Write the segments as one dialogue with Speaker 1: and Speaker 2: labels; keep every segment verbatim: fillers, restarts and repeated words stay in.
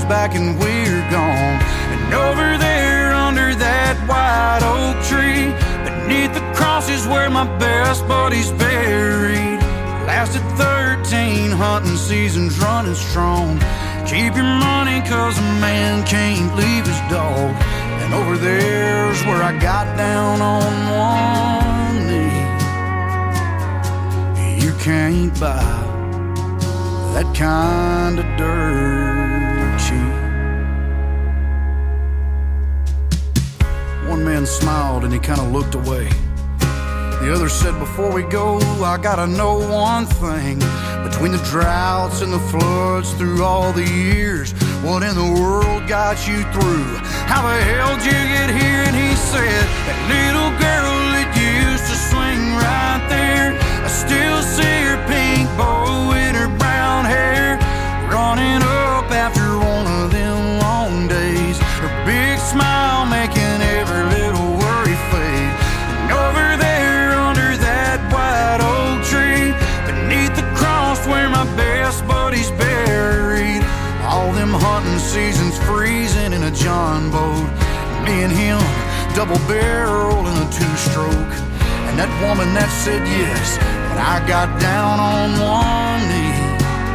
Speaker 1: back and we're gone. And over there under that white oak tree, beneath the cross is where my best buddy's buried. Lasted thirteen hunting seasons running strong. Keep your money cause a man can't leave his dog. And over there's where I got down on one knee. You can't buy that kind of dirt cheap. One man smiled and he kind of looked away. The other said, before we go, I gotta know one thing. Between the droughts and the floods through all the years, what in the world got you through? How the hell did you get here? And he said, that little girl that used to swing right there, I still see her pink bow in her brown hair, running up after one of them long days. Her big smile making every little worry fade. And over there under that white oak tree, beneath the cross where my best buddy's buried, all them hunting seasons freezing in a John boat, me and him double barrel in a two-stroke. And that woman that said yes when I got down on one knee.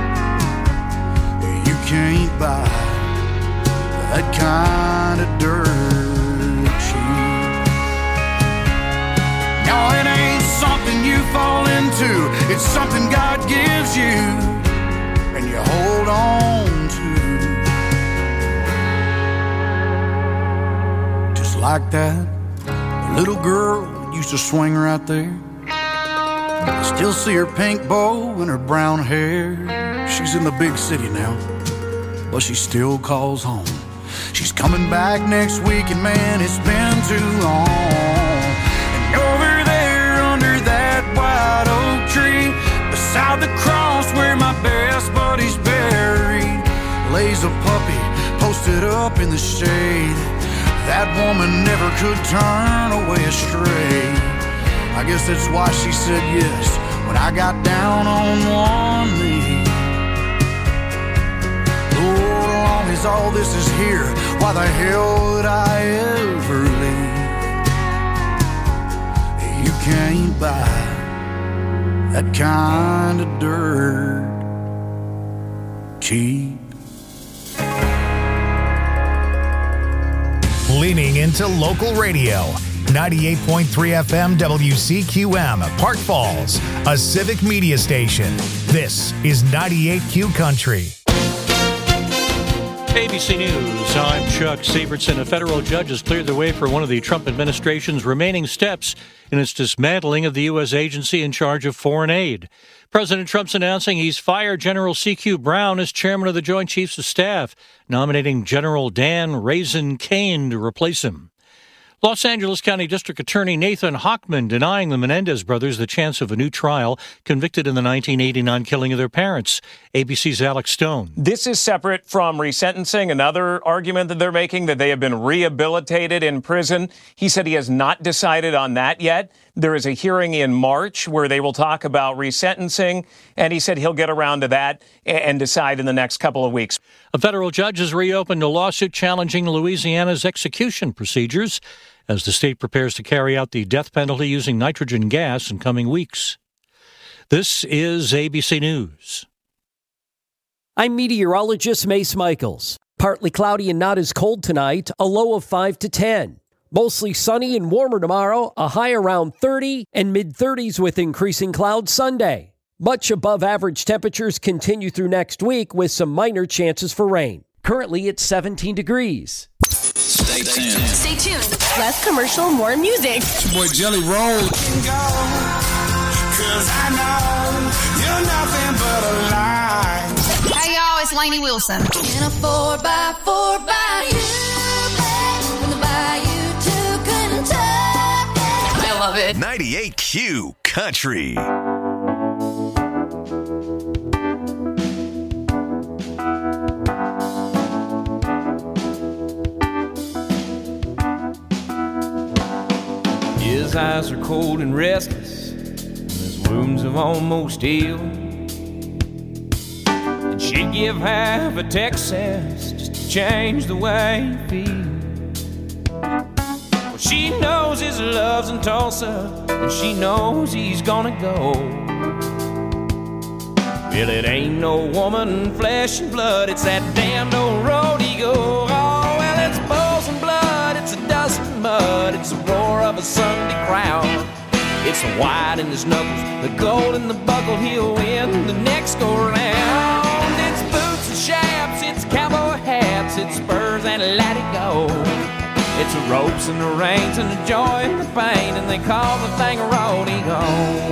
Speaker 1: You can't buy that kind of dirt cheap. No, it ain't something you fall into, it's something God gives you and you hold on to. Just like that little girl that used to swing right there, I still see her pink bow and her brown hair. She's in the big city now, but she still calls home. She's coming back next week, and man, it's been too long. And over there under that white oak tree, beside the cross where my best buddy's buried, lays a puppy posted up in the shade. That woman never could turn away astray. I guess that's why she said yes when I got down on one knee. Lord, long as all this is here, why the hell would I ever leave? You can't buy that kind of dirt cheap.
Speaker 2: Leaning into local radio. ninety-eight point three F M W C Q M, Park Falls, a civic media station. This is ninety-eight Q Country.
Speaker 3: A B C News, I'm Chuck Severson. A federal judge has cleared the way for one of the Trump administration's remaining steps in its dismantling of the U S agency in charge of foreign aid. President Trump's announcing he's fired General C Q Brown as chairman of the Joint Chiefs of Staff, nominating General Dan Raisin Kane to replace him. Los Angeles County District Attorney Nathan Hochman denying the Menendez brothers the chance of a new trial, convicted in the nineteen eighty-nine killing of their parents. A B C's Alex Stone.
Speaker 4: This is separate from resentencing. Another argument that they're making, that they have been rehabilitated in prison. He said he has not decided on that yet. There is a hearing in March where they will talk about resentencing, and he said he'll get around to that and decide in the next couple of weeks.
Speaker 3: A federal judge has reopened a lawsuit challenging Louisiana's execution procedures as the state prepares to carry out the death penalty using nitrogen gas in coming weeks. This is A B C News.
Speaker 5: I'm meteorologist Mace Michaels. Partly cloudy and not as cold tonight, a low of five to ten. Mostly sunny and warmer tomorrow, a high around thirty, and mid-thirties with increasing clouds Sunday. Much above average temperatures continue through next week with some minor chances for rain. Currently it's seventeen degrees.
Speaker 6: Stay tuned.
Speaker 7: Stay tuned. Less commercial, more music.
Speaker 6: It's your boy Jelly Roll. Cause I know you're nothing but a lie.
Speaker 7: Hey y'all, it's Lainey Wilson. In a four by four bayou, from the bayou to Kentucky. I love it.
Speaker 2: ninety-eight Q Country.
Speaker 8: His eyes are cold and restless, and his wounds have almost healed. And she'd give half of Texas just to change the way you feel. Well, she knows his love's in Tulsa, and she knows he's gonna go. Well, it ain't no woman, flesh and blood, it's that damned old road he go. Oh, well, it's bulls and blood, it's a dust and mud, it's the roar of a Sunday crowd. It's the white in his knuckles, the gold in the buckle, he'll win the next go round. It's boots and chaps, it's cowboy hats, it's spurs and let it go. It's the ropes and the reins and the joy and the pain, and they call the thing a rodeo.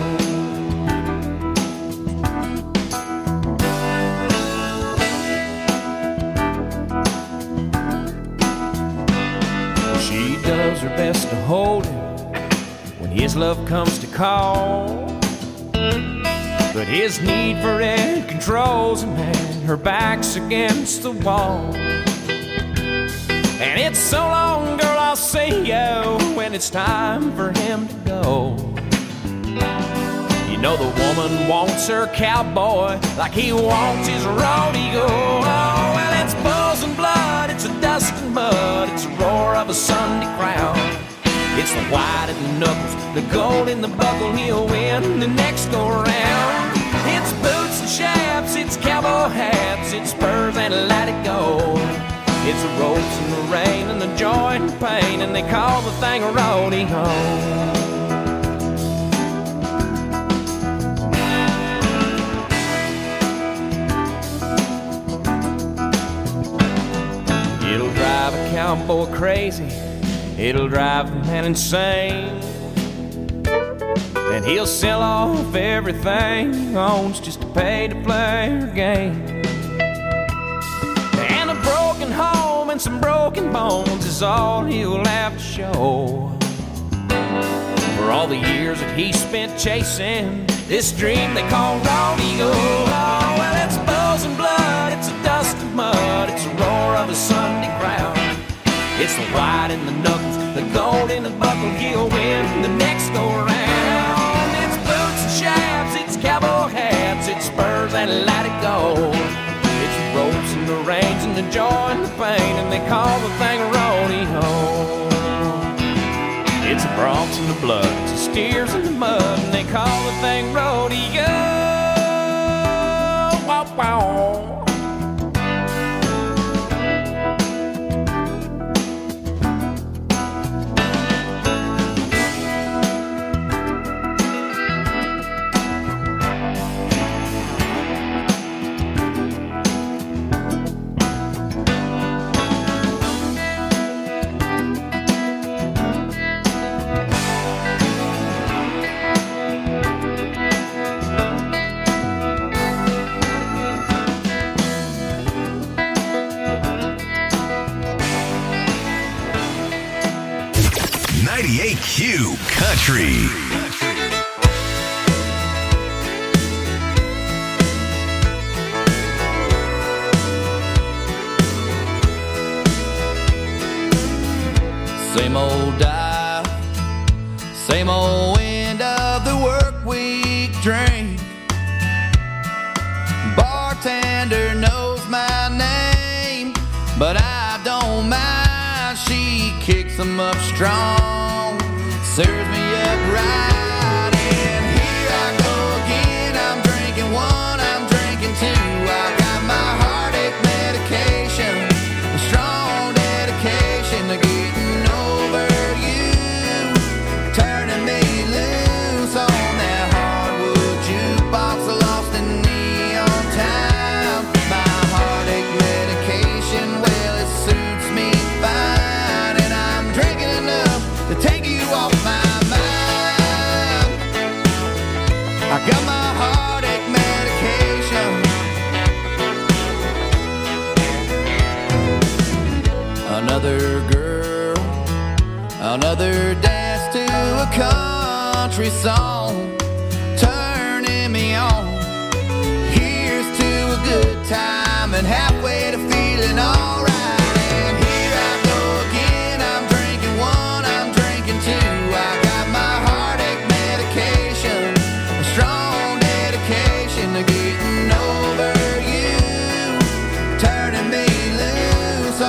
Speaker 8: She does her best to hold him when his love comes to call, but his need for it controls him, and her back's against the wall. And it's so long, girl, I'll see you when it's time for him to go. You know the woman wants her cowboy like he wants his rodeo. Oh, well, it's bulls and blood, it's a dust and mud, it's the roar of a Sunday crowd. It's the white in the knuckles, the gold in the buckle, he'll win the next go round. It's boots and chaps, it's cowboy hats, it's spurs and let it go. It's the ropes and the rain and the joy and the pain, and they call the thing a rodeo. It'll drive a cowboy crazy, it'll drive a man insane, and he'll sell off everything he owns just to pay to play her game. And a broken home and some broken bones is all he'll have to show for all the years that he spent chasing this dream they call rodeo. Oh, well, it's bulls and blood, it's a dust and mud, it's the roar of a Sunday crowd. It's the white in the knuckles, the gold in the buckle, he'll win the next go round. It's boots and chaps, it's cowboy hats, it's spurs and let it go. It's the ropes and the reins and the joy and the pain, and they call the thing a rodeo. It's the broncs and the blood, it's the steers in the mud, and they call the thing rodeo. Wow, wow.
Speaker 9: ninety-eight Q Country.
Speaker 10: Same old dive, same old end of the work week drink. Bartender knows my name, but I don't mind. She kicks them up strong, serves me up right, and here I go again. I'm drinking one, I'm drinking two. I got my heartache medication, a strong dedication to getting over you, turning me loose on that hardwood jukebox, lost in neon time. My heartache medication, well, it suits me fine, and I'm drinking enough to take you off my mind. I got my heartache medication. Another girl, another dance to a country song, turning me on. Here's to a good time and halfway to feeling alright. And here I go again, I'm drinking one, I'm drinking two. I got my heartache medication, a strong dedication to getting over you, turning me loose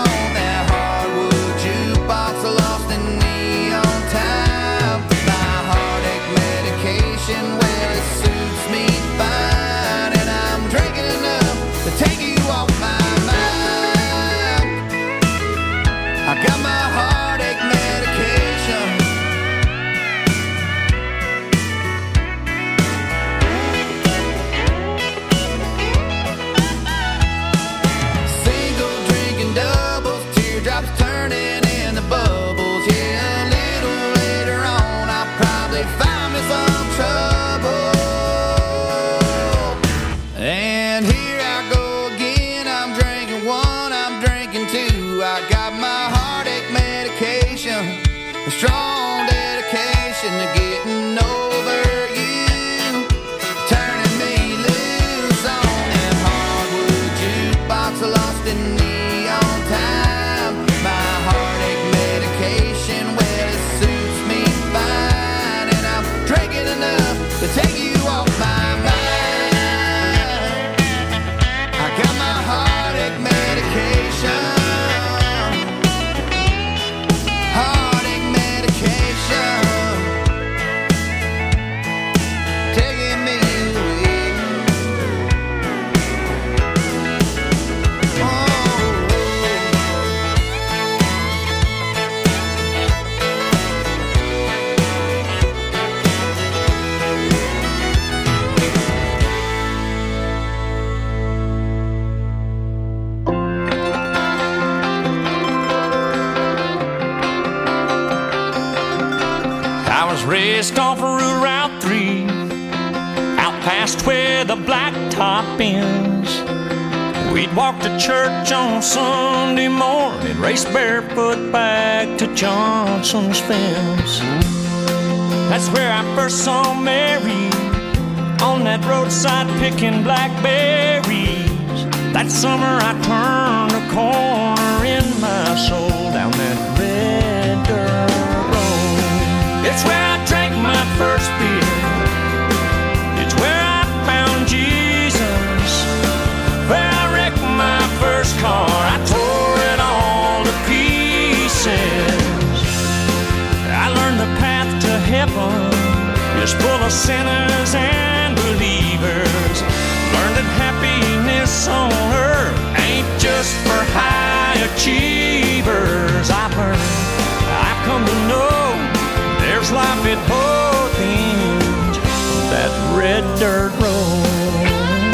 Speaker 8: raced off Route three, out past where the blacktop ends. We'd walk to church on Sunday morning, race barefoot back to Johnson's fence. That's where I first saw Mary, on that roadside picking blackberries. That summer I turned a corner in my soul down that red dirt road. It's where I drank my first beer. It's where I found Jesus. Where I wrecked my first car. I tore it all to pieces. I learned the path to heaven is full of sinners and believers. Learned that happiness on earth ain't just for high achievers. I've learned, I've come to know there's life at both ends of that red dirt road.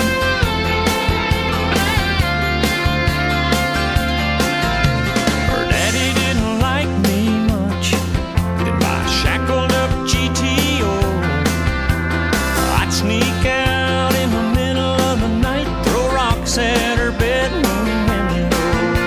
Speaker 8: Her daddy didn't like me much in my shackled up G T O. I'd sneak out in the middle of the night, throw rocks at her bedroom window.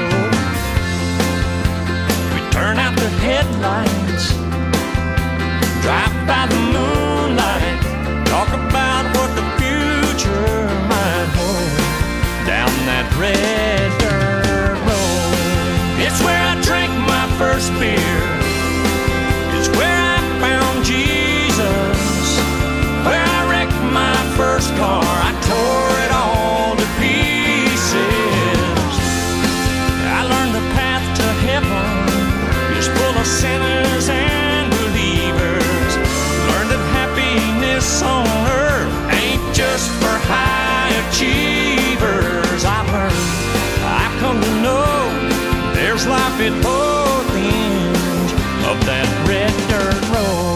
Speaker 8: We'd turn out the headlights, drive by the moonlight, talk about what the future might hold down that red dirt road. It's where I drank my first beer. It's where I found Jesus. Where I wrecked my first car. I tore it all to pieces. I learned the path to heaven is full of sinners and believers. Learned that happiness on earth ain't just for high achievers. I've learned, I've come to know there's life at both ends of that red dirt road.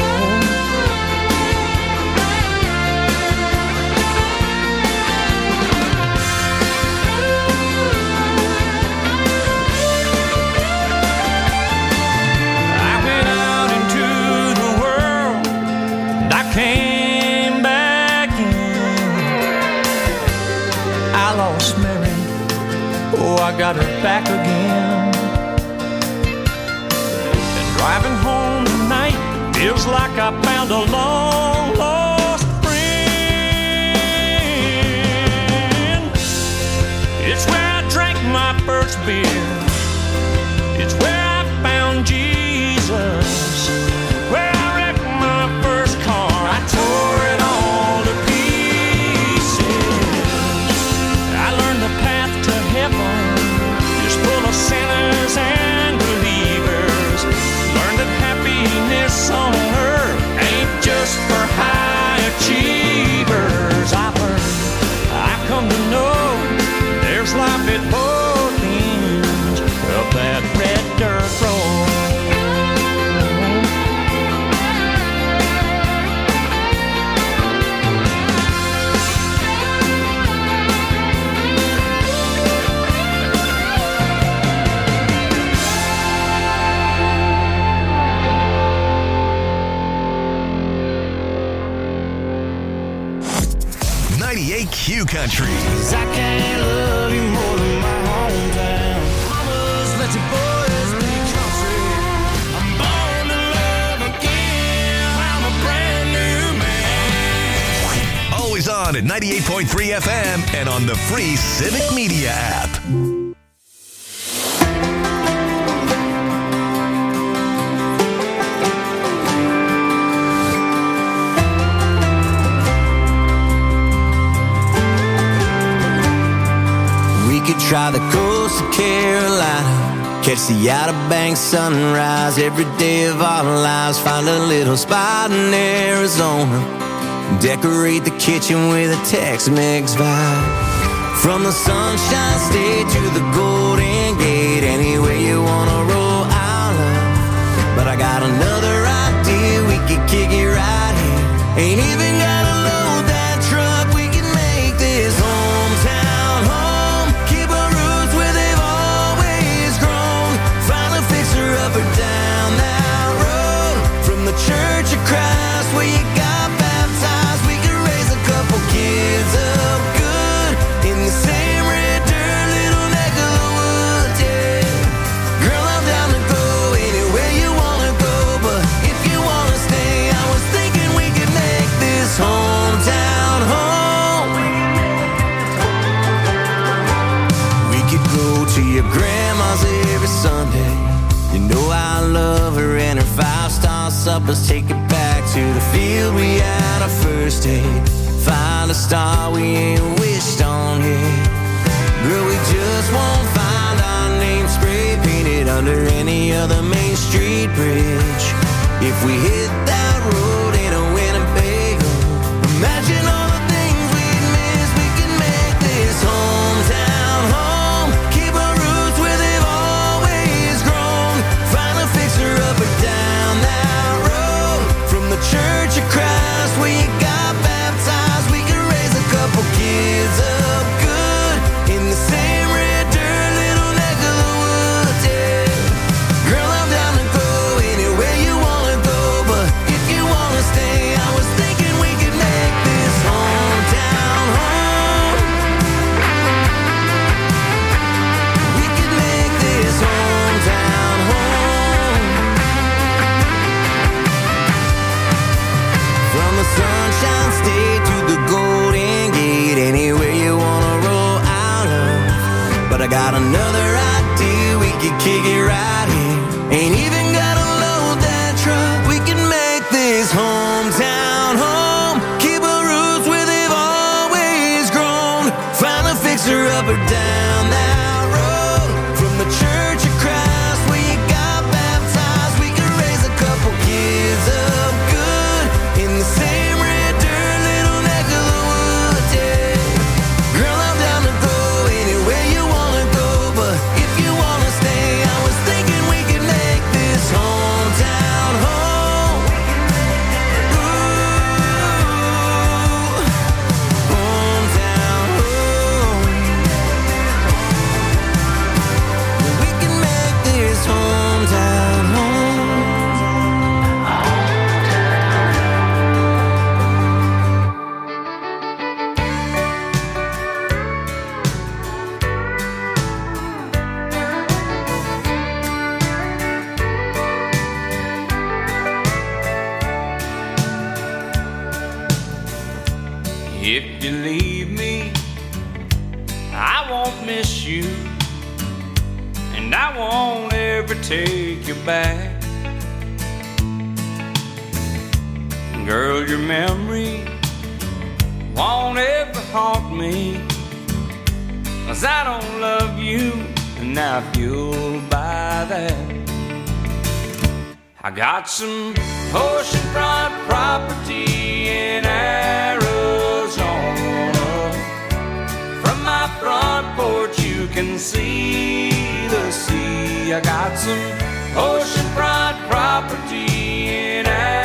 Speaker 8: I went out into the world and I came back in. I lost Mary, oh, I got her back again. And driving home tonight feels like I found a long lost friend. It's where I drank my first beer. It's where I found Jesus. Where I wrecked my first car. I tore it all to pieces. I learned the path to heaven is full of sinners and believers. Learned that happiness on earth ain't just for high achievers. I've learned, I've come to know there's life at both ends of that red dirt road.
Speaker 9: ninety-eight Q Country.
Speaker 6: I can't love you more than my hometown. Mamas, let your boys be country. I'm born to love again. I'm a brand new man.
Speaker 9: Always on at ninety-eight point three F M and on the free Civic Media app.
Speaker 10: Try the coast of Carolina, catch the Outer Banks sunrise every day of our lives. Find a little spot in Arizona, decorate the kitchen with a Tex-Mex vibe. From the Sunshine State to the Golden Gate, anywhere you wanna roll, I'll love. But I got another idea, we could kick it right here. Ain't even gotta load that truck, we can make this hometown home. Keep our roots where they've always grown. Find a fixer up or down that road. From the Church of
Speaker 6: house up, let's take it back to the field we had our first date. Find a star we ain't wished on yet. Girl, we just won't find our name spray painted under any other Main Street bridge. If we hit that road in a Winnebago, imagine all the things we'd miss. We can make this hometown home. Keep our roots where they've always grown. Find a fixer up or down that road. From the Church of Christ where you got baptized, we can raise a couple kids up good in the same red dirt little neck of the woods, yeah. Girl, I'm down to go anywhere you wanna go, but if you wanna stay, I was thinking we could make this hometown home. We could make this hometown home. From the Sunshine State to the Golden Gate, anywhere you wanna roll out of. But I got another idea, we could kick it right here. Ain't even gotta load that truck. We can make this hometown home. Keep our roots where they've always grown. Find a fixer up or down that road. From the Church of Christ where you got baptized, we can raise a couple kids up good in the same red dirt little neck of the woods, yeah. Girl, I'm down to go anywhere you wanna go, but if you wanna stay, I was thinking we could make this hometown home. Ooh, hometown home. We can make this hometown home.
Speaker 8: If you leave me, I won't miss you, and I won't ever take you back. Girl, your memory won't ever haunt me, 'cause I don't love you, and I feel by that. I got some oceanfront property in Arizona. From my front porch you can see the sea. I got some oceanfront property in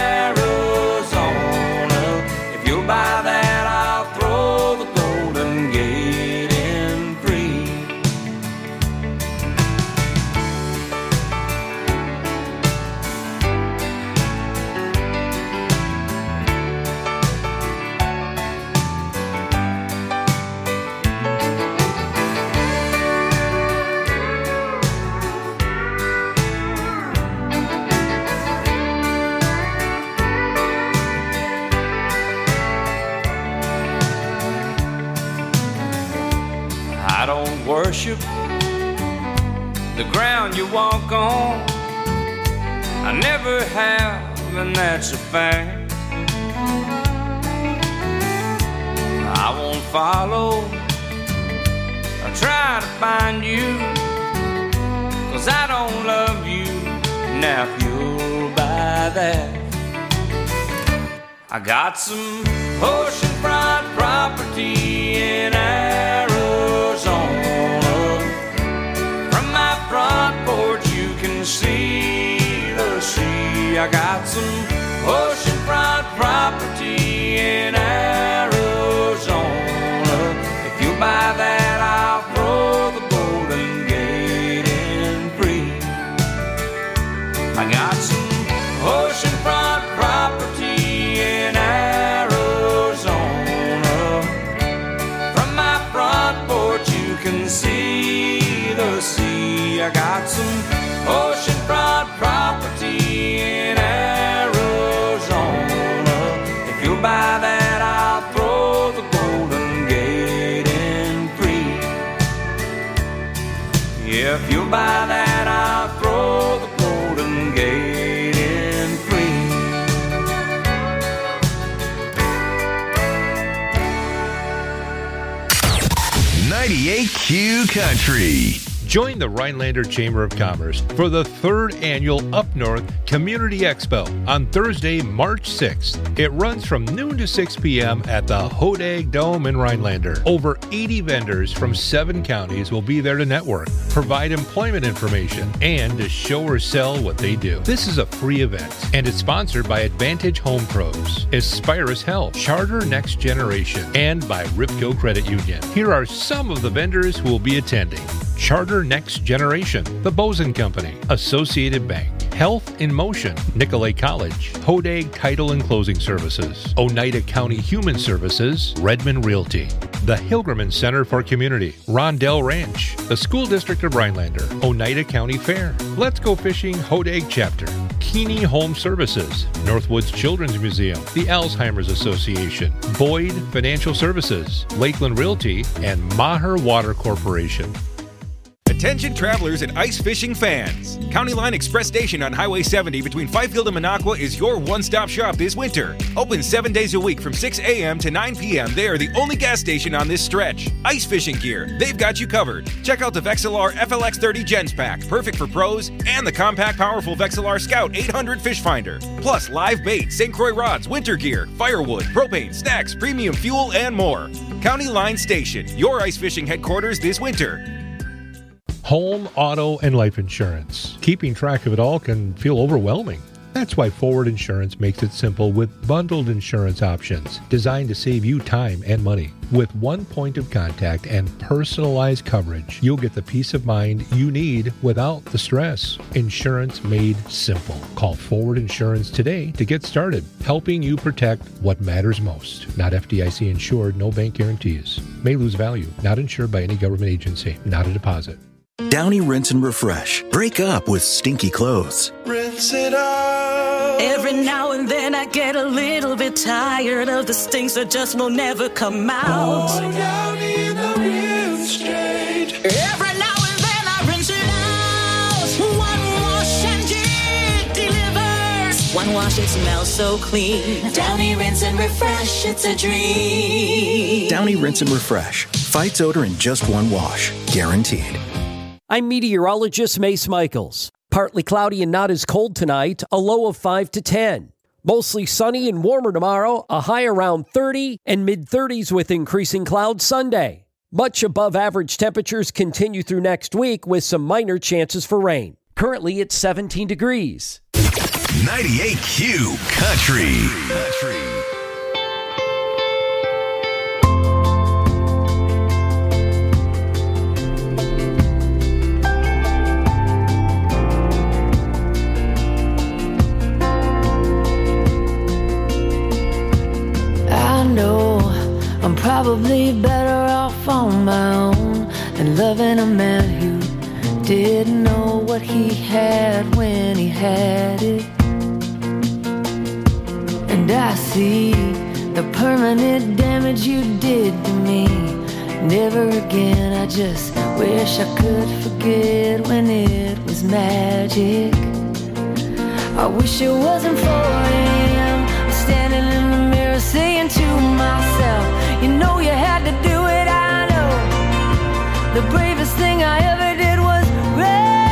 Speaker 8: Arizona. If you'll buy that, I'll throw the Golden Gate in free. I don't worship the ground you walk on. I never have, and that's a fact. I won't follow or try to find you, 'cause I don't love you, now if you'll buy that. I got some oceanfront property in Arizona. From my front porch you can see the sea. I got some oceanfront property in Arizona. If you buy that, I'll throw the Golden Gate in free. I got some oceanfront property in Arizona. From my front porch you can see the sea. I got some oceanfront property in Arizona. If you'll buy that, I'll throw the Golden Gate in free. Yeah, if you'll buy that, I'll throw the Golden Gate in free.
Speaker 9: ninety-eight Q Country.
Speaker 11: Join the Rhinelander Chamber of Commerce for the third annual Up North Community Expo on Thursday, March sixth. It runs from noon to six p.m. at the Hodag Dome in Rhinelander. Over eighty vendors from seven counties will be there to network, provide employment information, and to show or sell what they do. This is a free event, and it's sponsored by Advantage Home Pros, Aspirus Health, Charter Next Generation, and by Ripco Credit Union. Here are some of the vendors who will be attending. Charter Next Generation, The Bozen Company, Associated Bank, Health in Motion, Nicolay College, Hodag Title and Closing Services, Oneida County Human Services, Redmond Realty, the Hilgerman Center for Community, Rondell Ranch, the School District of Rhinelander, Oneida County Fair, Let's Go Fishing Hodag Chapter, Keeney Home Services, Northwoods Children's Museum, the Alzheimer's Association, Boyd Financial Services, Lakeland Realty, and Maher Water Corporation.
Speaker 12: Attention travelers and ice fishing fans. County Line Express Station on Highway seventy between Fifield and Minocqua is your one-stop shop this winter. Open seven days a week from six a.m. to nine p.m. They are the only gas station on this stretch. Ice fishing gear, they've got you covered. Check out the Vexilar F L X thirty Gens Pack, perfect for pros, and the compact, powerful Vexilar Scout eight hundred Fish Finder. Plus live bait, Saint Croix rods, winter gear, firewood, propane, snacks, premium fuel, and more. County Line Station, your ice fishing headquarters this winter.
Speaker 11: Home, auto, and life insurance. Keeping track of it all can feel overwhelming. That's why Forward Insurance makes it simple with bundled insurance options designed to save you time and money. With one point of contact and personalized coverage, you'll get the peace of mind you need without the stress. Insurance made simple. Call Forward Insurance today to get started, helping you protect what matters most. Not F D I C insured, no bank guarantees. May lose value. Not insured by any government agency. Not a deposit.
Speaker 13: Downy Rinse and Refresh. Break up with stinky clothes.
Speaker 6: Rinse it out.
Speaker 14: Every now and then I get a little bit tired of the stinks that just will never come out.
Speaker 6: Oh, Downy in the rinse straight.
Speaker 14: Every now and then I rinse it out. One wash and it delivers. One wash, it smells so clean. Downy Rinse and Refresh, it's a dream.
Speaker 13: Downy Rinse and Refresh. Fights odor in just one wash. Guaranteed.
Speaker 5: I'm meteorologist Mace Michaels. Partly cloudy and not as cold tonight, a low of five to ten. Mostly sunny and warmer tomorrow, a high around thirty and mid-thirties with increasing clouds Sunday. Much above average temperatures continue through next week with some minor chances for rain. Currently it's seventeen degrees.
Speaker 9: ninety-eight Q Country. Country.
Speaker 15: I'm probably better off on my own than loving a man who didn't know what he had when he had it. And I see the permanent damage you did to me. Never again, I just wish I could forget when it was magic. I wish it wasn't four a.m. I'm standing in the mirror saying to myself, you know you had to do it, I know. The bravest thing I ever did was run.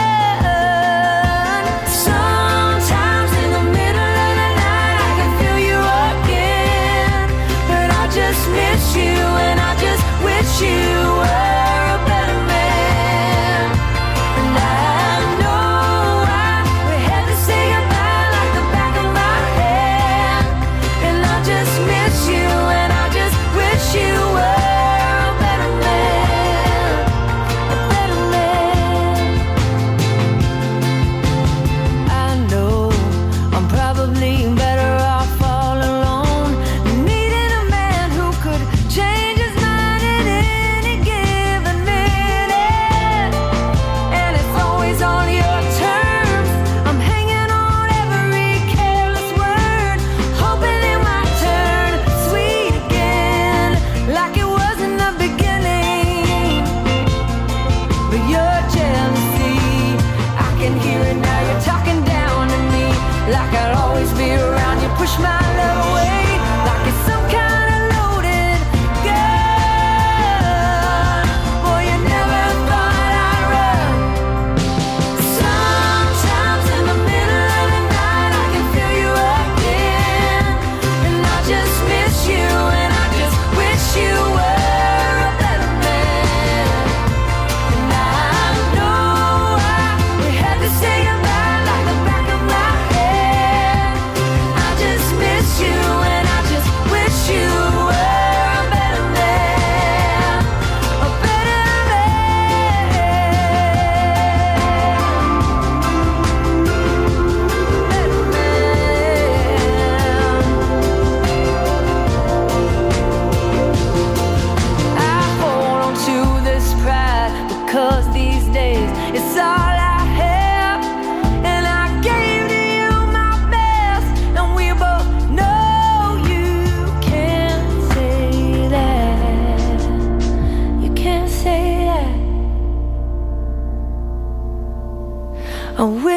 Speaker 15: Sometimes in the middle of the night I can feel you again, but I just miss you and I just wish you were a better man. And I know I we had to say goodbye like the back of my hand, and I just miss you and I just wish you were a better man, a better man. I know I'm probably better off all alone, needing a man who could change his mind at any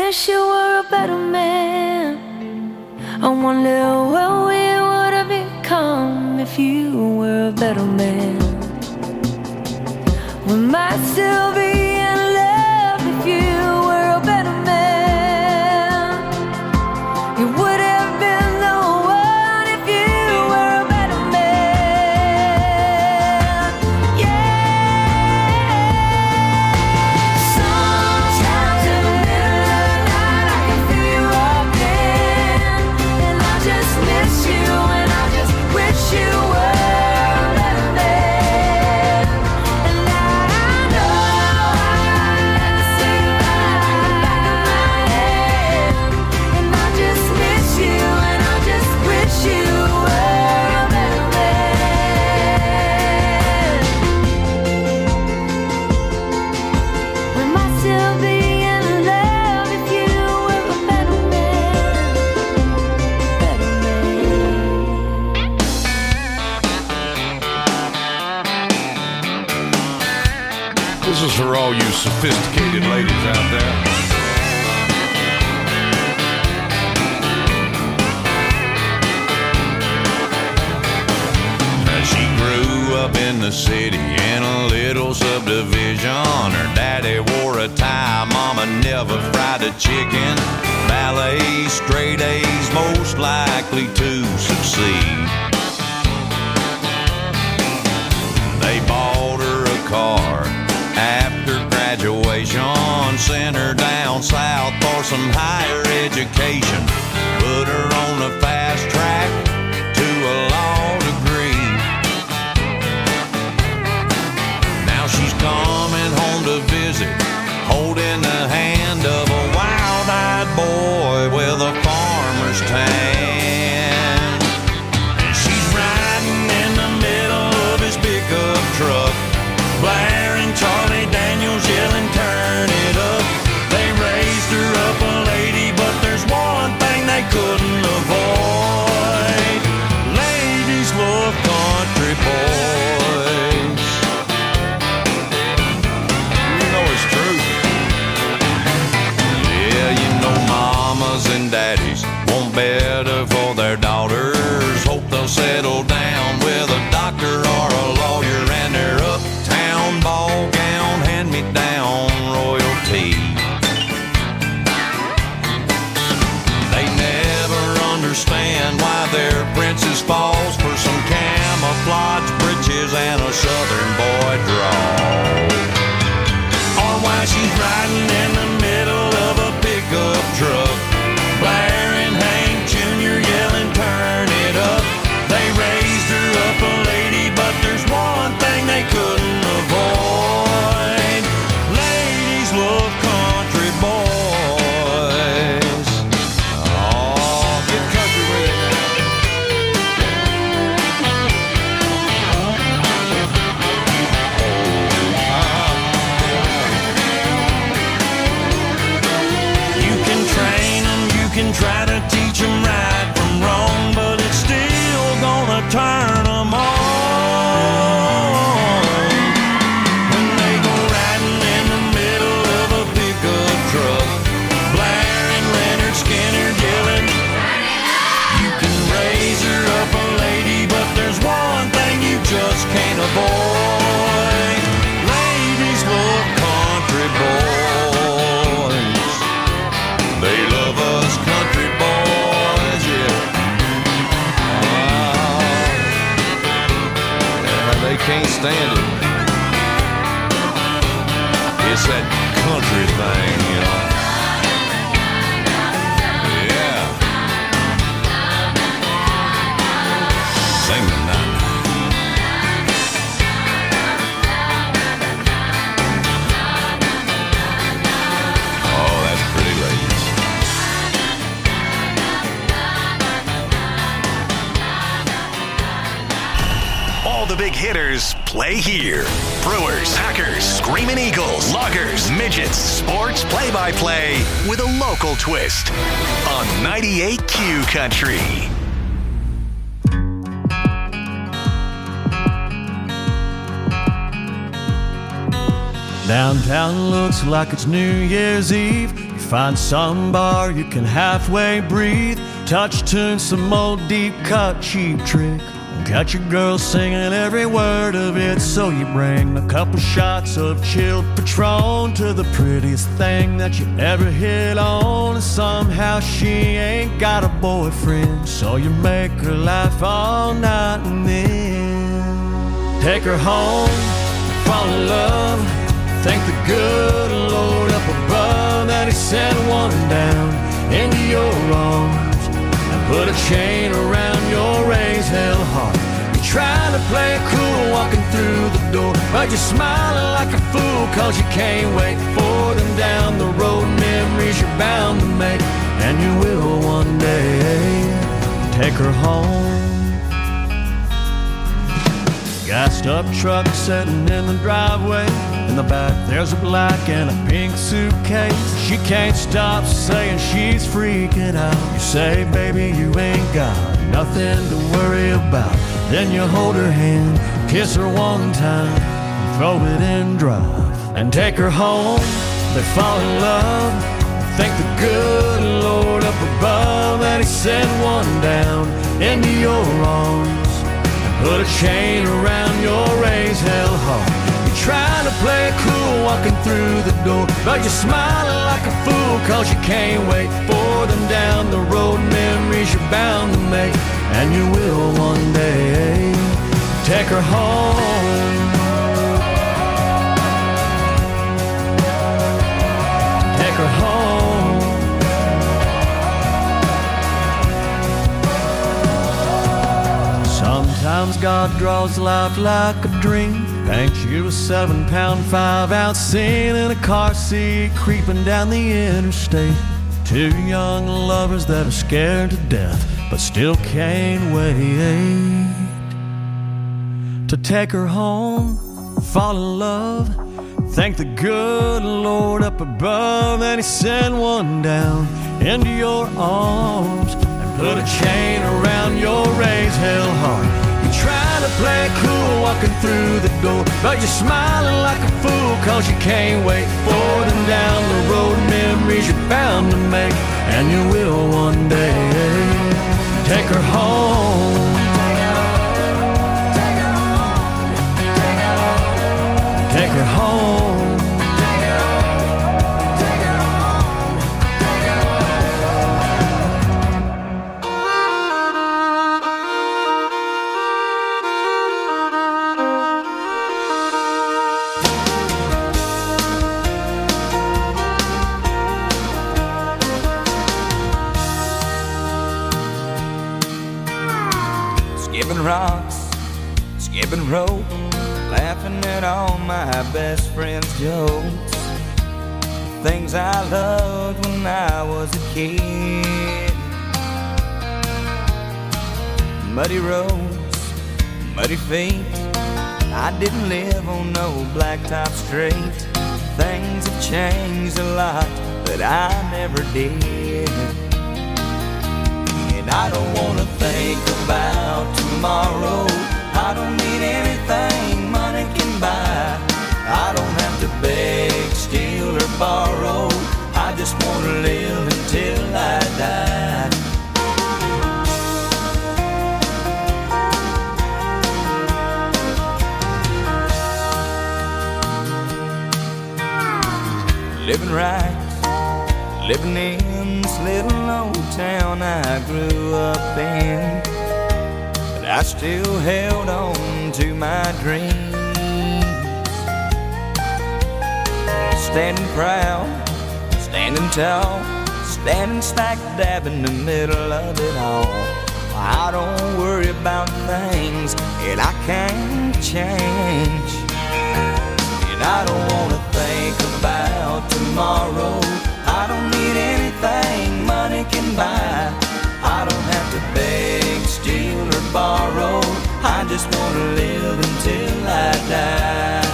Speaker 15: wish you were a better man. I wonder what we would have become if you were a better man. We might still be in love if you were a better man. You would have been the one if you were a better man. Yeah. Sometimes in the middle of the night I can feel you again, and I just miss you, and I just wish you were a better man. And I know I never say goodbye in the back of my head, and I just miss you, and I just wish you were a better man. We might still be in love if you were a better man. Better man.
Speaker 16: This is for all you sophisticated ladies out there. Now, she grew up in the city in a little subdivision. Her daddy wore a tie, mama never fried a chicken. Ballet, straight A's, most likely to succeed. They bought her a car after graduation, sent her down south for some higher education, put her on the fast track to a law degree. Now she's coming home to visit, holding the hand of a wild-eyed boy with a farmer's tan. And she's riding in the middle of his pickup truck, blaring Charlie Daniels, yelling, turn it up. They raised her up a lady, but there's one thing they couldn't avoid. Ladies love country boys. You know it's true. Yeah, you know mamas and daddies want better for their daughters. Hope they'll settle down with a doctor or a lawyer, and their uptown ball gown, hand-me-down royalty. They never understand why their princess falls for some camouflage breeches and a southern boy drawl, or why she's riding in the middle of a pickup truck, blaring Hank Junior, yelling, turn it up. They raised her up a lady, but there's one thing they couldn't avoid. Ladies love country boys. Oh, get country with it. You can train them, you can try to teach them right from wrong, but it's still gonna turn them on when they go riding in the middle of a pickup truck, blaring Leonard Skinner, yelling, you can raise her up a lady, but there's one thing you just can't avoid. Ladies love country boys. They love us country boys, yeah. Ah, yeah, they can't stand it. It's that country thing, you know. Yeah. Sing the night. Oh, that's pretty, ladies.
Speaker 9: All the big hitters play here. Brewers, Packers, Screaming Eagles, Loggers, Midgets, sports play-by-play with a local twist on ninety-eight Q Country.
Speaker 6: Downtown looks like it's New Year's Eve. You
Speaker 17: Find some bar you can halfway breathe, touch tune some old deep cut cheap trick, and catch your girl singing every word of it. So you bring a couple shots of chilled Patron to the prettiest thing that you ever hit on, and somehow she ain't got a boyfriend, so you make her laugh all night, and then take her home, fall in love, thank the good Lord up above that he sent one down into your arms and put a chain around your raised hell heart. You're trying to play it cool walking through the door, but you're smiling like a fool cause you can't wait for them down the road. Memories you're bound to make, and you will one day. Take her home. Gassed up truck sitting in the driveway. In the back there's a black and a pink suitcase. She can't stop saying she's freaking out. You say, baby, you ain't got nothing to worry about. Then you hold her hand, kiss her one time, throw it in drive, and take her home. They fall in love, thank the good Lord up above that he sent one down into your arms. Put a chain around your raised hell heart. You're trying to play it cool walking through the door, but you're smiling like a fool cause you can't wait for them down the road. Memories you're bound to make, and you will one day. Take her home. Take her home. Sometimes God draws life like a dream, paints you a seven pound, five ounce scene in a car seat, creeping down the interstate. Two young lovers that are scared to death, but still can't wait to take her home, fall in love, thank the good Lord up above that he sent one down into your arms, and put a chain around your raised hell heart. Trying to play it cool walking through the door, but you're smiling like a fool cause you can't wait for them down the road. Memories you're bound to make, and you will one day. Take her home. Take her home.
Speaker 18: Skipping rocks, skipping rope, laughing at all my best friends' jokes. The things I loved when I was a kid. Muddy roads, muddy feet, I didn't live on no blacktop street. Things have changed a lot, but I never did. And I don't wanna think about tomorrow. I don't need anything money can buy. I don't have to beg, steal, or borrow. I just wanna live until I die. Living right, living in this little old town I grew up in, but I still held on to my dreams. Standing proud, standing tall, standing smack dab in the middle of it all. I don't worry about things that I can't change, and I don't wanna think about tomorrow. I don't need anything money can buy. I don't have to beg, steal, or borrow. I just wanna live until I die.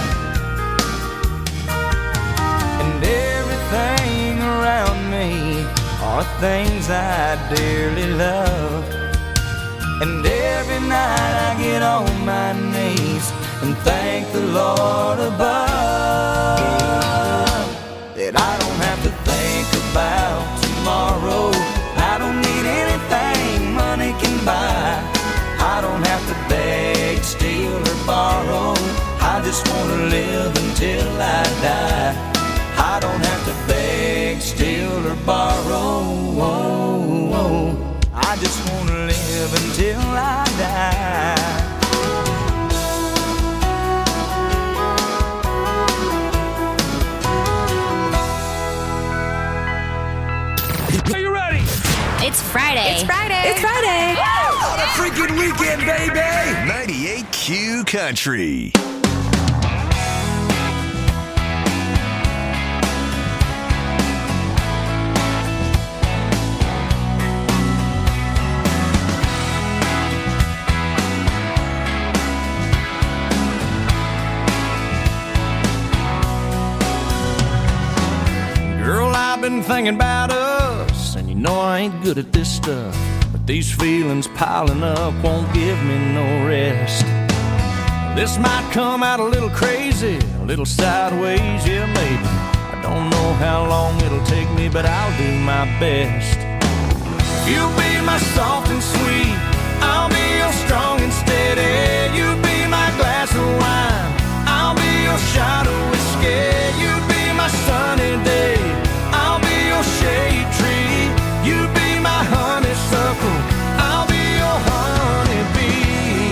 Speaker 18: And everything around me are things I dearly love. And every night I get on my knees and thank the Lord above that I don't have to think about
Speaker 19: Friday.
Speaker 20: It's Friday.
Speaker 19: It's Friday.
Speaker 9: What a freaking weekend, baby! ninety-eight Q Country.
Speaker 8: Girl, I've been thinking about us, and you know I ain't good at this stuff. But these feelings piling up won't give me no rest. This might come out a little crazy, a little sideways, yeah, maybe. I don't know how long it'll take me, but I'll do my best. You'll be my soft and sweet, I'll be your strong and steady. You be my glass of wine, I'll be your shot of whiskey. You be my sunny day, I'll be your shade tree. You be my honeysuckle, I'll be your honeybee.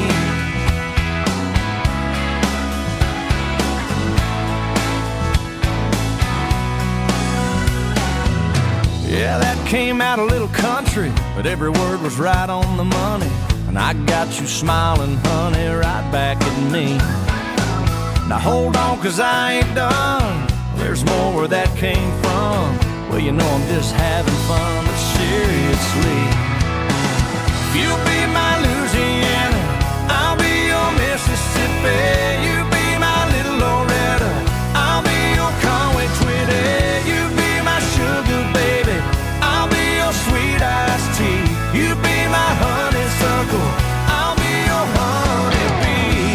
Speaker 8: Yeah, that came out a little country, but every word was right on the money. And I got you smiling, honey, right back at me. Now hold on, cause I ain't done. There's more where that came from. Well, you know I'm just having fun, but seriously. You be my Louisiana, I'll be your Mississippi. You be my little Loretta, I'll be your Conway Twitty. You be my sugar baby, I'll be your sweet iced tea. You be my honeysuckle, I'll be your honeybee.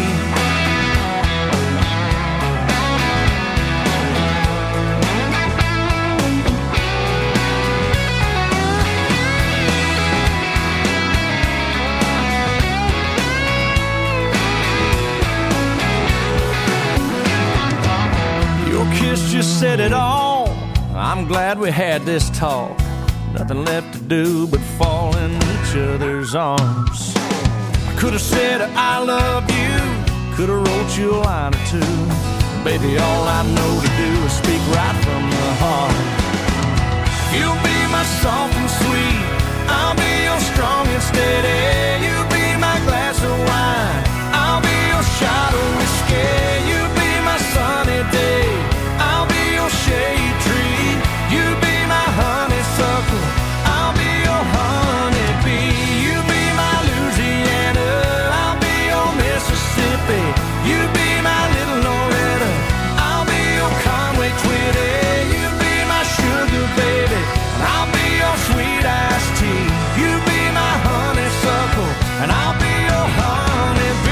Speaker 8: Your kiss just said it all. I'm glad we had this talk. Nothing left to do but fall in each other's arms. I could have said I love you, could have wrote you a line or two. Baby, all I know to do is speak right from the heart. You'll be my soft and sweet, I'll be your strong and steady. You be my glass of wine, I'll be your shot of whiskey. You be my sunny day, I'll be your shade tree. You be my honeysuckle, I'll be your honeybee. You be my Louisiana, I'll be your Mississippi. You be my little Loretta, I'll be your Conway Twitty. You be my sugar baby, and I'll be your sweet iced tea. You be my honeysuckle, and I'll be your honeybee.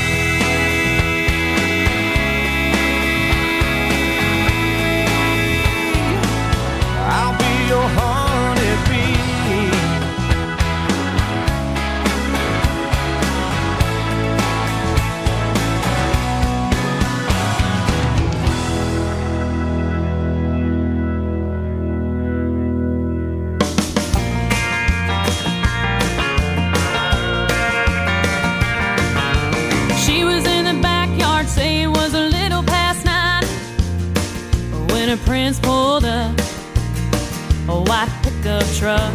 Speaker 8: I'll be your honeybee.
Speaker 15: She was in the backyard, say it was a little past nine, when her prince pulled up a white pickup truck.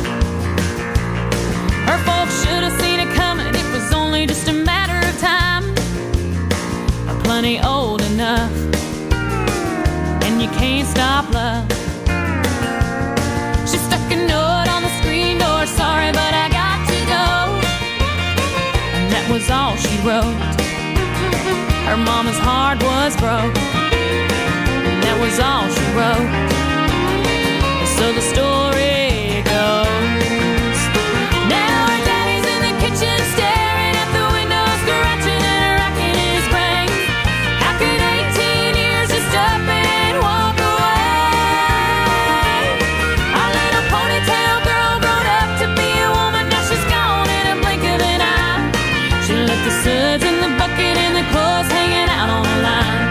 Speaker 15: Her folks should have seen it coming, it was only just a matter of time. Plenty old enough, and you can't stop love. She stuck a note on the screen door, sorry but I got to go. And that was all she wrote. Her mama's heart was broke, and that was all she wrote. So the story goes, now her daddy's in the kitchen staring at the window, scratching and racking his brain. How could eighteen years just up and walk away? Our little ponytail girl grown up to be a woman, now she's gone in a blink of an eye. She left the suds in the bucket and the clothes hanging out on the line.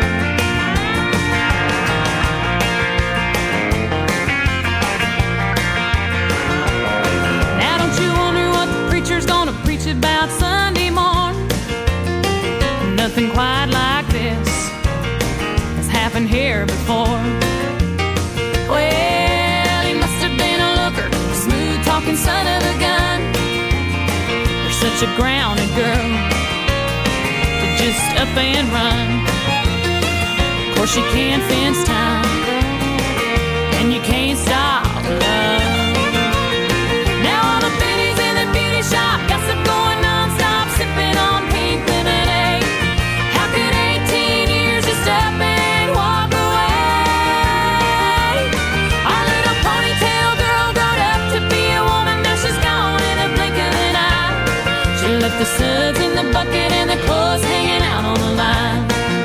Speaker 15: Now don't you wonder what the preacher's gonna preach about Sunday morn? Nothing quite like this has happened here before. Well, he must have been a looker, smooth talking son
Speaker 19: such a grounded girl to just up and run. Of course you can't fence time, and you can't stop love. Now all the pennies in the beauty shop, gossip going non-stop, sipping on pink lemonade. How could eighteen years just up and walk away? Our little ponytail girl growed up to be a woman, now she's gone in a blink of an eye. She left the suds in the bucket and the clothes hanging out on the line.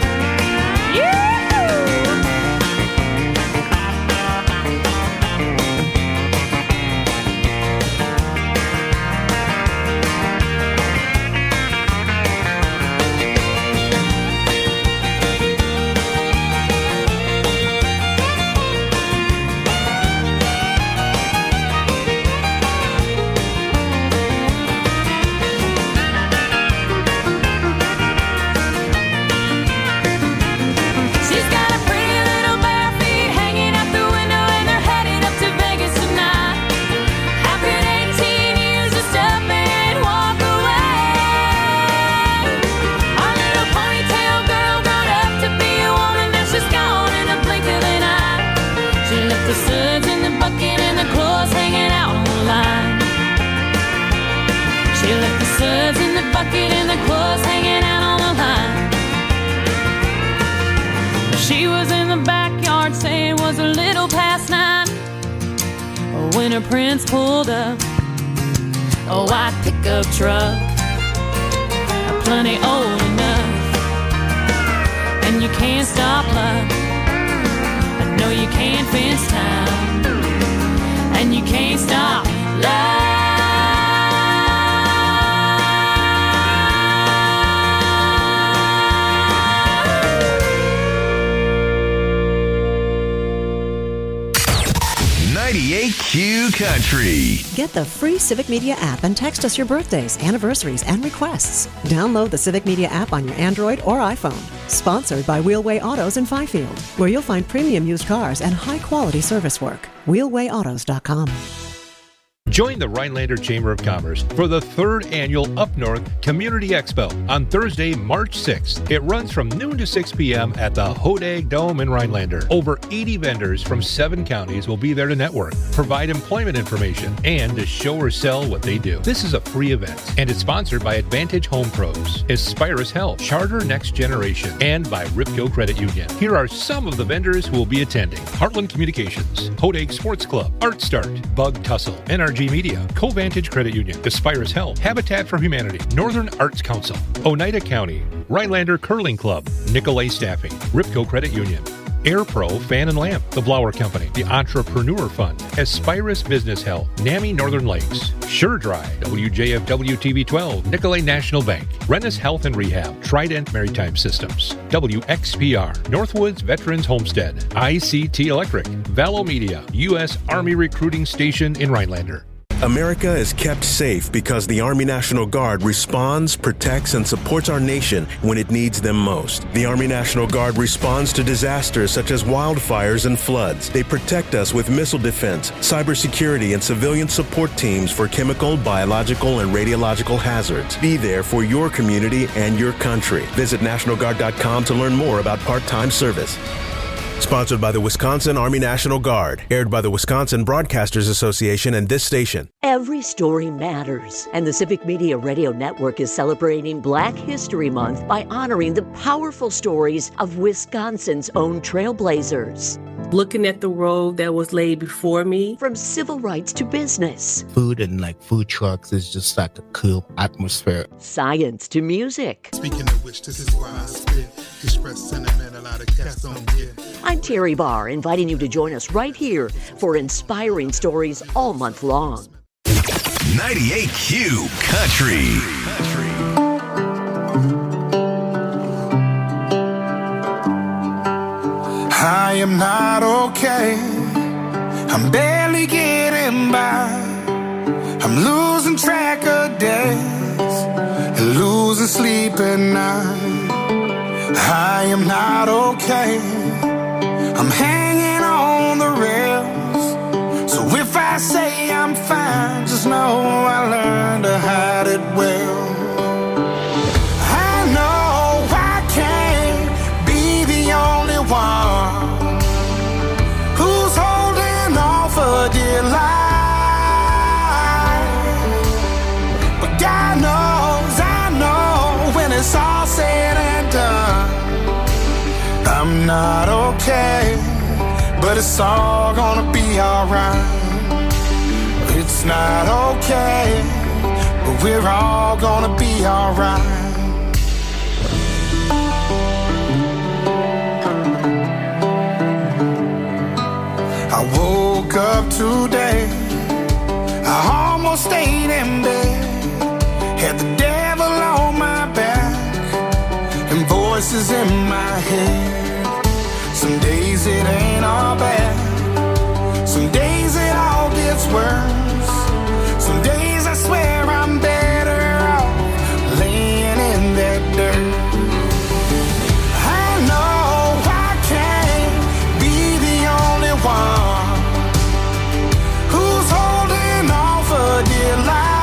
Speaker 19: Suds in the bucket and the clothes hanging out on the line. She was in the backyard saying it was a little past nine when her prince pulled up a white pickup truck, plenty old enough. And you can't stop love, I know you can't fence time, and you can't stop love.
Speaker 9: ninety-eight Q Country.
Speaker 20: Get the free Civic Media app and text us your birthdays, anniversaries, and requests. Download the Civic Media app on your Android or iPhone. Sponsored by Wheelway Autos in Fifield, where you'll find premium used cars and high-quality service work. wheelway autos dot com.
Speaker 11: Join the Rhinelander Chamber of Commerce for the third annual Up North Community Expo on Thursday, March sixth. It runs from noon to six p.m. at the Hodag Dome in Rhinelander. Over eighty vendors from seven counties will be there to network, provide employment information, and to show or sell what they do. This is a free event, and it's sponsored by Advantage Home Pros, Aspirus Health, Charter Next Generation, and by Ripco Credit Union. Here are some of the vendors who will be attending: Heartland Communications, Hodag Sports Club, Art Start, Bug Tussle, N R G Media, Covantage Credit Union, Aspirus Health, Habitat for Humanity, Northern Arts Council, Oneida County, Rhinelander Curling Club, Nicolay Staffing, Ripco Credit Union, AirPro Fan and Lamp, The Blower Company, The Entrepreneur Fund, Aspirus Business Health, NAMI Northern Lakes, SureDry, W J F W T V twelve, Nicolay National Bank, Rennis Health and Rehab, Trident Maritime Systems, W X P R, Northwoods Veterans Homestead, I C T Electric, Valo Media, U S Army Recruiting Station in Rhinelander.
Speaker 21: America is kept safe because the Army National Guard responds, protects, and supports our nation when it needs them most. The Army National Guard responds to disasters such as wildfires and floods. They protect us with missile defense, cybersecurity, and civilian support teams for chemical, biological, and radiological hazards. Be there for your community and your country. Visit National Guard dot com to learn more about part-time service. Sponsored by the Wisconsin Army National Guard. Aired by the Wisconsin Broadcasters Association and this station.
Speaker 22: Every story matters, and the Civic Media Radio Network is celebrating Black History Month by honoring the powerful stories of Wisconsin's own trailblazers.
Speaker 23: Looking at the road that was laid before me.
Speaker 22: From civil rights to business.
Speaker 24: Food and like food trucks is just like a cool atmosphere.
Speaker 22: Science to music.
Speaker 25: Speaking of which, this is why I spit. Express sentiment a lot of cats don't get.
Speaker 22: I'm Terry Barr, inviting you to join us right here for inspiring stories all month long.
Speaker 9: ninety-eight Q Country.
Speaker 1: I am not okay. I'm barely getting by. I'm losing track of days and losing sleep at night. I am not okay. I'm hanging on the rails. So if I say I'm fine, just know I learned to hide it well.
Speaker 25: not okay, but it's all gonna be alright. It's not okay, but we're all gonna be alright. I woke up today, I almost stayed in bed, had the devil on my back and voices in my head. Some days it ain't all bad, some days it all gets worse. Some days I swear I'm better off laying in that dirt. I know I can't be the only one who's holding on for dear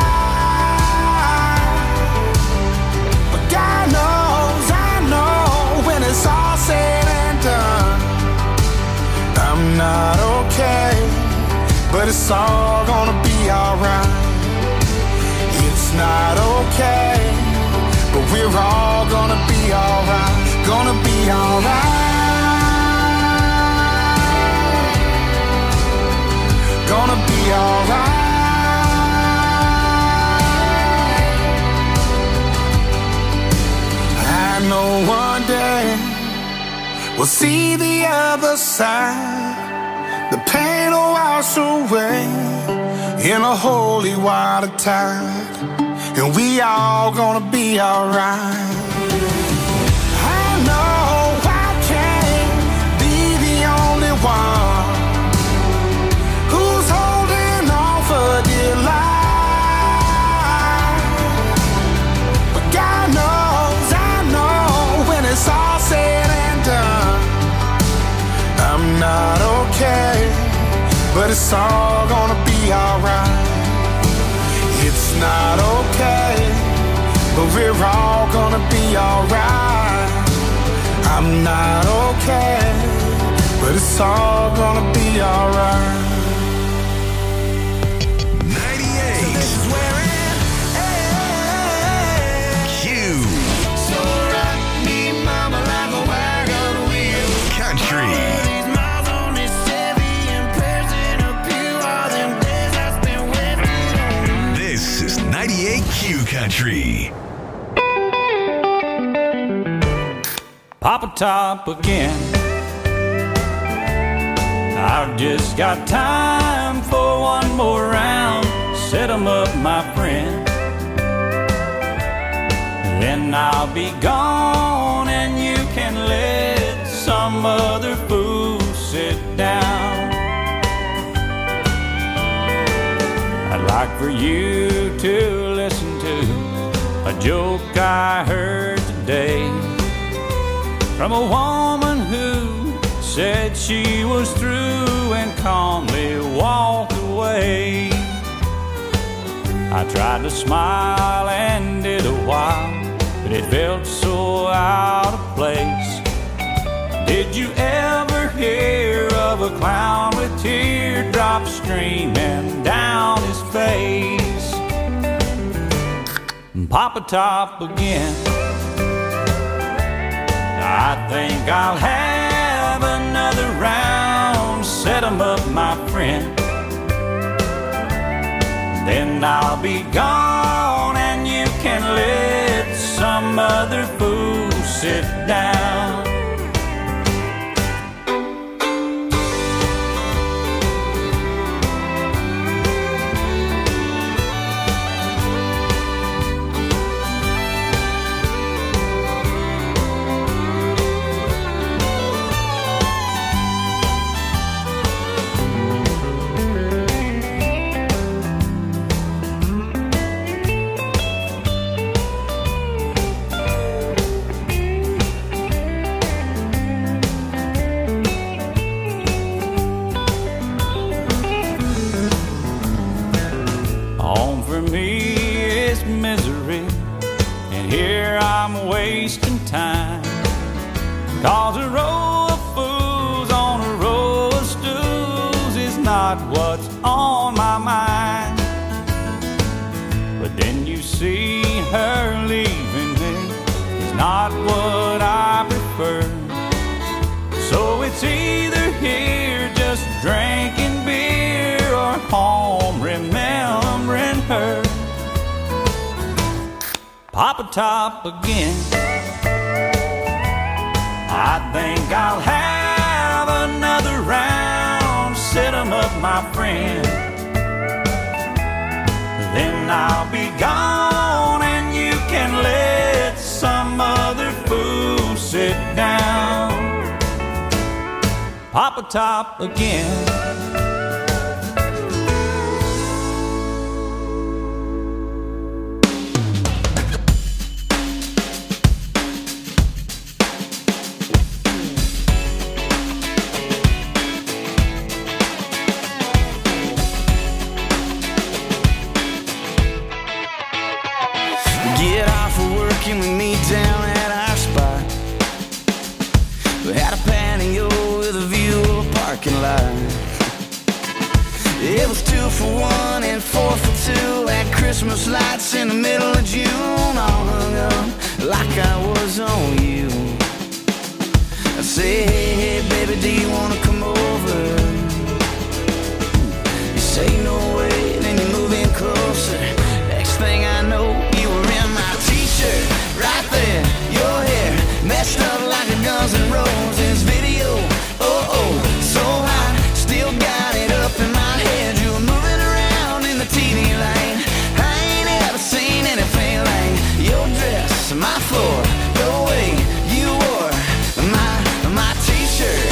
Speaker 25: life. But God knows, I know, when it's all said and done, I'm not okay, but it's all gonna be alright. It's not okay, but we're all gonna be alright, gonna be alright, gonna be alright. I know one day we'll see the other side. The pain will wash away in a holy water tide, and we all gonna be alright. I know I can't be the only one who's holding on for dear life, but God knows, I know, when it's all said and done, I'm not okay, but it's all gonna be alright. It's not okay, but we're all gonna be alright. I'm not okay, but it's all gonna be alright.
Speaker 9: ninety-eight Q.
Speaker 6: So rock me, mama, like a wagon wheel.
Speaker 9: Country. This is ninety-eight Q Country.
Speaker 8: Papa Top again. I've just got time for one more round. Set 'em up, my friend. Then I'll be gone and you can let some other fool sit down. I'd like for you to listen to a joke I heard today from a woman who said she was through and calmly walked away. I tried to smile and did a while, but it felt so out of place. Did you ever hear of a clown with teardrops streaming down his face? Papa Top again. I think I'll have another round. Set 'em up, my friend. Then I'll be gone and you can let some other fool sit down. Cause a row of fools on a row of stools is not what's on my mind. But then you see her leaving me is not what I prefer.
Speaker 18: here just drinking beer or home remembering her. Papa Top again. I think I'll have another round, sit 'em up, my friend. Then I'll be gone and you can let some other fool sit down. Papa Top again. Get off of work and we meet down at our spot. We had a patio with a view of a parking lot. It was two for one and four for two. Had Christmas lights in the middle of June, all hung up like I was on you. I say, hey, hey, baby, do you wanna come over? You say no way, then you move in closer. Next thing I know, you were in my t-shirt, right there. Your hair messed up like a Guns N' Roses video. Oh, oh, so high, still got it up in my head. You were moving around in the T V light. I ain't ever seen anything like your dress, my floor, the way you wore my, my t-shirt.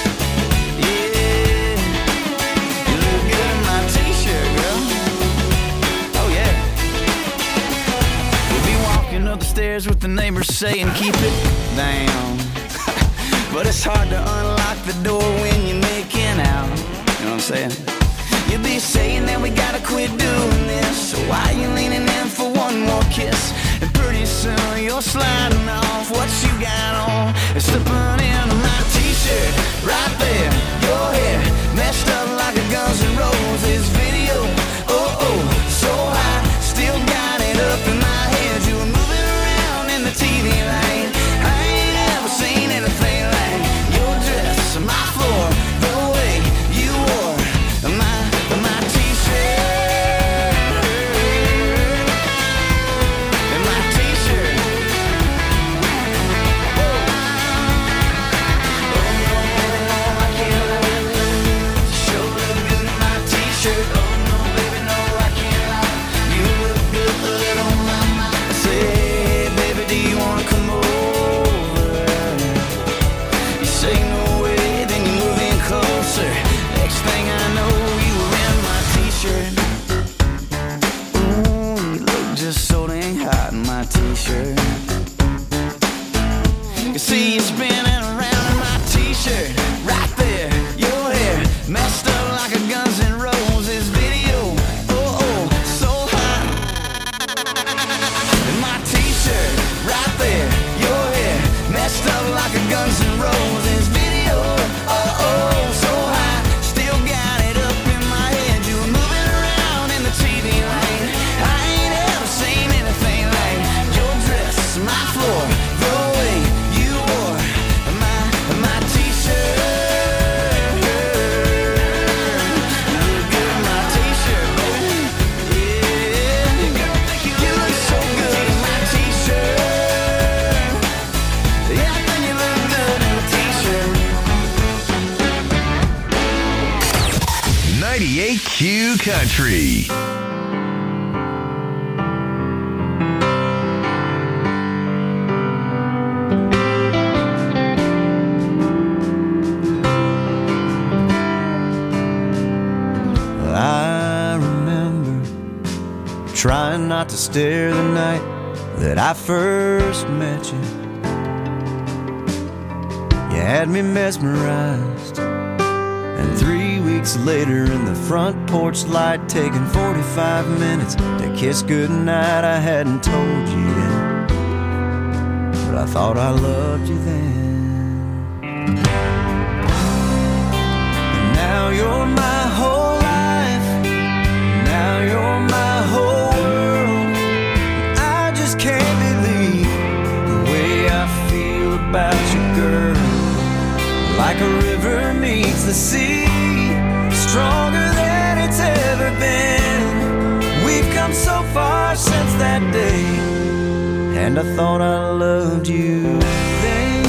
Speaker 18: Yeah, you look good in my t-shirt, girl. Oh, yeah. We'll be walking up the stairs with the neighbors saying, keep it down. But it's hard to unlock the door when you're making out. You know what I'm saying? You'll be saying that we gotta quit doing this. So why you leaning in for one more kiss? And pretty soon you're sliding off what you got on and slipping into my t-shirt. Right there, your hair messed up like a Guns N' Roses video. Oh, oh, so high, still got it up in my head. You were moving around in the T V light. I ain't ever seen anything like your dress, my floor, the way you wore my, my t-shirt. And my t-shirt. Oh, oh no, I can't lie. Sure look good in my t-shirt. Oh no, baby, no, I can't lie. You look good on my mind. I say, hey, baby, do you wanna come over? You say no way, then you move in closer. Next thing I know, you were in my t-shirt. Ooh, you look just so dang hot in my t-shirt. You see you spinning around in my t-shirt. Right there, your hair messed up like a Guns N' Roses video. Oh, oh, so hot. In my t-shirt, right there, your hair messed up like a Guns N' Roses video. Oh, oh, so high, still got it up in my head. You were moving around in the T V light. I ain't ever seen anything like your dress, my floor, the way you wore my, my t-shirt. You look good in my t-shirt, baby. Yeah, you look so good in my t-shirt. Yeah, I think you look good in a t-shirt.
Speaker 9: ninety-eight Q Country.
Speaker 17: I remember trying not to stare the night that I first met you. You had me mesmerized, and three weeks later in the front porch light, taking forty-five minutes to kiss goodnight. I hadn't told you yet, but I thought I loved you then. And now you're my whole life, now you're my whole world. I just can't believe the way I feel about you, girl. Like a river meets
Speaker 18: the sea, stronger than it's ever been. We've come so far since that day, and I thought I loved you then.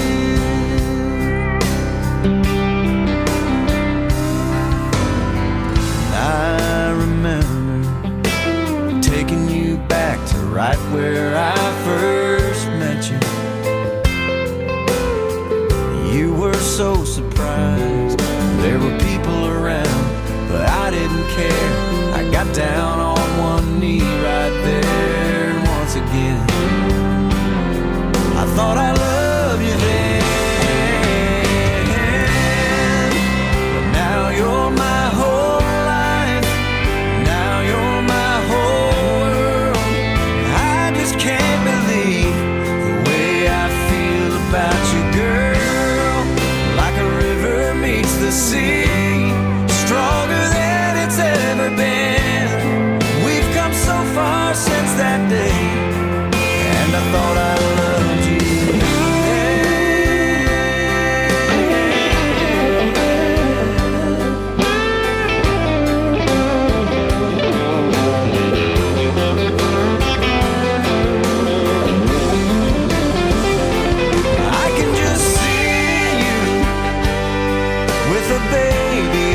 Speaker 18: I remember taking you back to right where I first met you. You were so surprised there were people around, but I didn't care. I got down on one knee right there once again. I thought I loved you then, but now you're my whole life. Now you're my whole world. I just can't believe the way I feel about you, girl. Like a river meets the sea, stronger than it's ever been. We've come so far since that day, and I thought I loved you. I can just see you with a baby